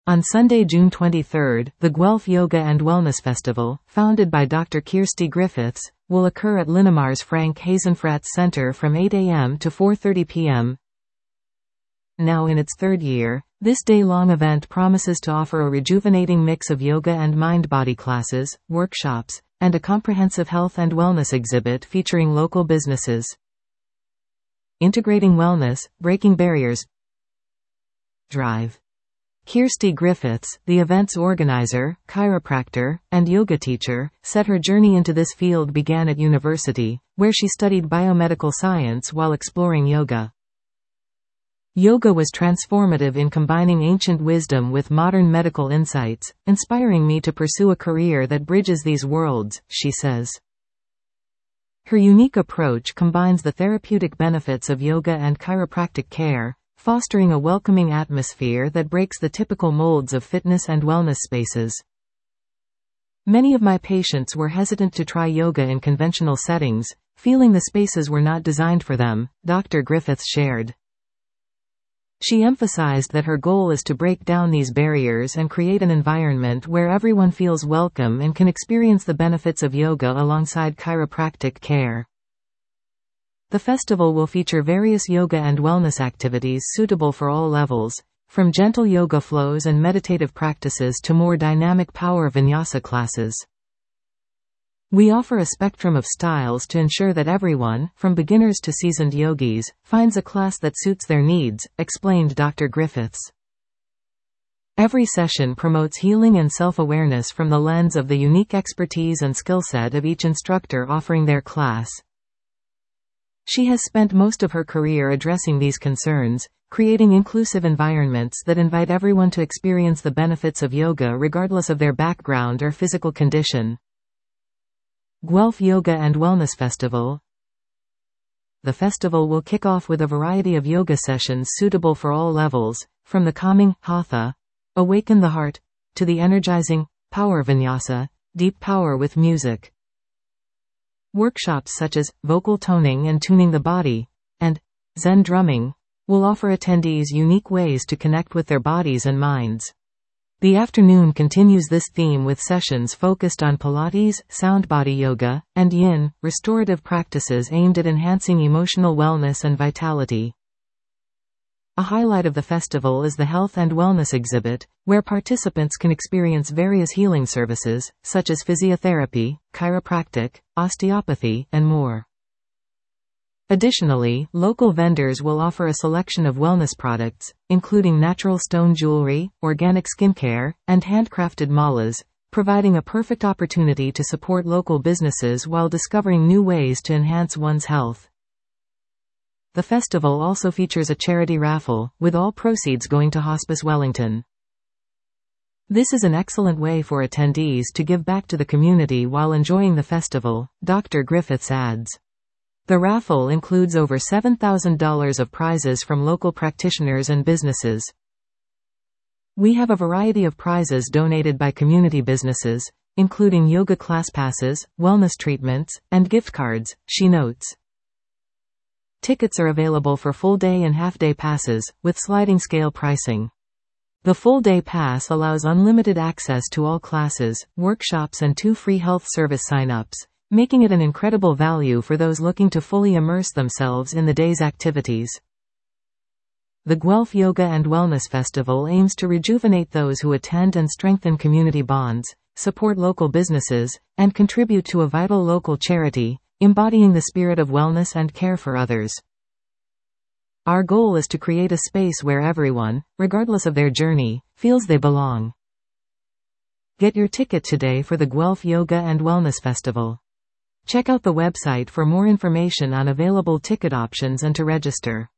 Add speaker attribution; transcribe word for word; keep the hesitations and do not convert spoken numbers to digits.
Speaker 1: On Sunday, June twenty-third, the Guelph Yoga and Wellness Festival, founded by Doctor Kirsty Griffiths, will occur at Linamar's Frank Hasenfratz Center from eight a m to four thirty p m Now in its third year, this day-long event promises to offer a rejuvenating mix of yoga and mind-body classes, workshops, and a comprehensive health and wellness exhibit featuring local businesses. Integrating wellness, breaking barriers. Drive. Kirsty Griffiths, the event's organizer, chiropractor, and yoga teacher, said her journey into this field began at university, where she studied biomedical science while exploring yoga. Yoga was transformative in combining ancient wisdom with modern medical insights, inspiring me to pursue a career that bridges these worlds, she says. Her unique approach combines the therapeutic benefits of yoga and chiropractic care, fostering a welcoming atmosphere that breaks the typical molds of fitness and wellness spaces. Many of my patients were hesitant to try yoga in conventional settings, feeling the spaces were not designed for them, Doctor Griffiths shared. She emphasized that her goal is to break down these barriers and create an environment where everyone feels welcome and can experience the benefits of yoga alongside chiropractic care. The festival will feature various yoga and wellness activities suitable for all levels, from gentle yoga flows and meditative practices to more dynamic power vinyasa classes. We offer a spectrum of styles to ensure that everyone, from beginners to seasoned yogis, finds a class that suits their needs, explained Doctor Griffiths. Every session promotes healing and self-awareness from the lens of the unique expertise and skill set of each instructor offering their class. She has spent most of her career addressing these concerns, creating inclusive environments that invite everyone to experience the benefits of yoga regardless of their background or physical condition. Guelph Yoga and Wellness Festival. The festival will kick off with a variety of yoga sessions suitable for all levels, from the calming Hatha, Awaken the Heart, to the energizing Power Vinyasa, Deep Power with Music. Workshops such as vocal toning and tuning the body, and Zen drumming, will offer attendees unique ways to connect with their bodies and minds. The afternoon continues this theme with sessions focused on Pilates, sound body yoga, and Yin, restorative practices aimed at enhancing emotional wellness and vitality. A highlight of the festival is the Health and Wellness exhibit, where participants can experience various healing services, such as physiotherapy, chiropractic, osteopathy, and more. Additionally, local vendors will offer a selection of wellness products, including natural stone jewelry, organic skincare, and handcrafted malas, providing a perfect opportunity to support local businesses while discovering new ways to enhance one's health. The festival also features a charity raffle, with all proceeds going to Hospice Wellington. This is an excellent way for attendees to give back to the community while enjoying the festival, Doctor Griffiths adds. The raffle includes over seven thousand dollars of prizes from local practitioners and businesses. We have a variety of prizes donated by community businesses, including yoga class passes, wellness treatments, and gift cards, she notes. Tickets are available for full-day and half-day passes, with sliding scale pricing. The full-day pass allows unlimited access to all classes, workshops and two free health service sign-ups, making it an incredible value for those looking to fully immerse themselves in the day's activities. The Guelph Yoga and Wellness Festival aims to rejuvenate those who attend and strengthen community bonds, support local businesses, and contribute to a vital local charity, embodying the spirit of wellness and care for others. Our goal is to create a space where everyone, regardless of their journey, feels they belong. Get your ticket today for the Guelph Yoga and Wellness Festival. Check out the website for more information on available ticket options and to register.